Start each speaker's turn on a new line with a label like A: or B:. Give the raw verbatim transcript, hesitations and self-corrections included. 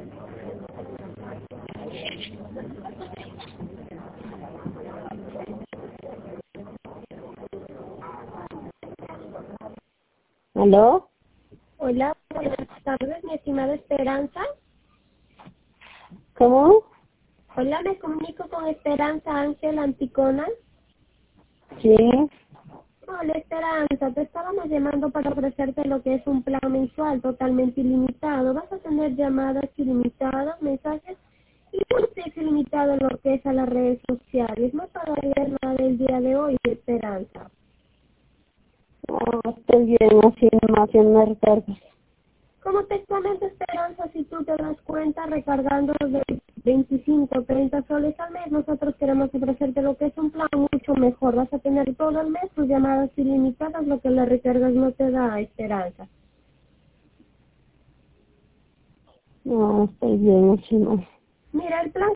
A: ¿Aló?
B: Hola, buenas tardes, mi estimada Esperanza.
A: ¿Cómo?
B: Hola, me comunico con Esperanza Ángel Anticona.
A: Sí.
B: Hola, Esperanza, te estábamos llamando para ofrecerte lo que es un plan mensual totalmente ilimitado. Vas a tener llamadas ilimitadas, mensajes y un texto ilimitado en lo que es a las redes sociales. No pagarías nada del día de hoy, Esperanza.
A: Oh, estoy bien haciendo, haciendo recargas.
B: Como te comento, Esperanza, si tú te das cuenta, recargando de veinticinco, treinta soles al mes, nosotros queremos ofrecerte lo que es un plan mucho mejor. Vas a tener todo el mes tus llamadas ilimitadas, lo que las recargas no te da, Esperanza.
A: No, estoy bien haciendo.
B: Mira, el plan